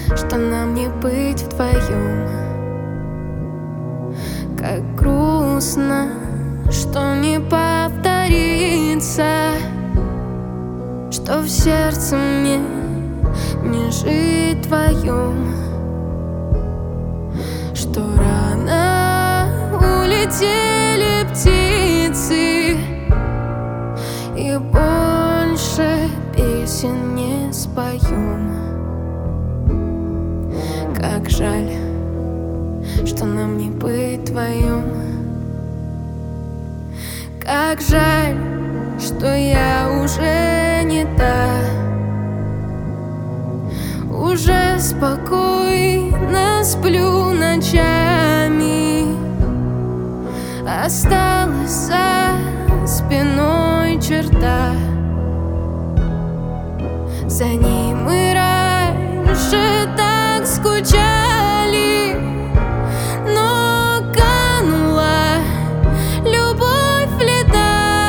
что нам не быть вдвоем. Как грустно, что не повторится, что в сердце мне не жить твоем, что рано улетели птицы и больше песен не споем. Как жаль, что нам не быть вдвоем. Как жаль, что я уже не та, уже спокойно сплю ночами. Осталась за спиной черта, за ней мы раньше так скучали, но канула любовь в лета.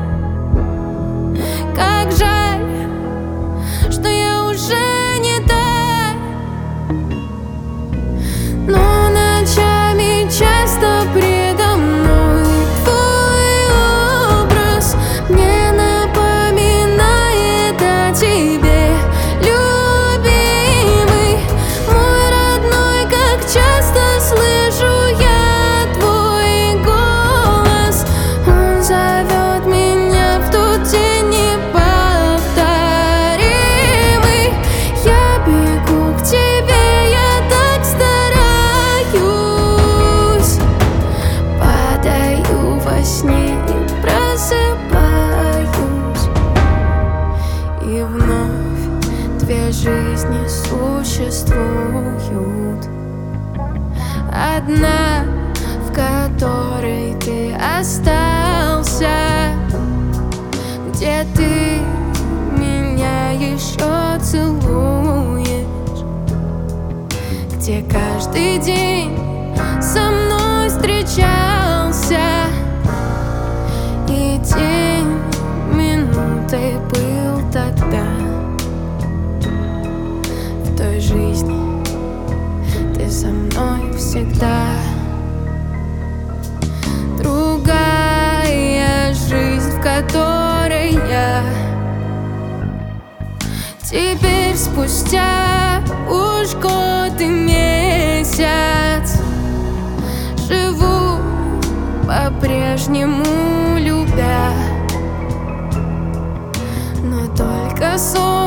Как жаль, что я уже не та, но ночами часто предо мной твой образ мне напоминает о тебе, любимый, мой родной. Как часто слышу я твой голос, он зовет меня в тот день неповторимый. Я бегу к тебе, я так стараюсь, падаю во сне и просыпаюсь, и вновь две жизни существуют. Одна, в которой ты остался, где ты меня еще целуешь, где каждый день со мной встречался, и день минутой был тогда. В той жизни ты со мной всегда. Другая жизнь, в которой я теперь спустя уж год и месяц живу по-прежнему любя, но только сон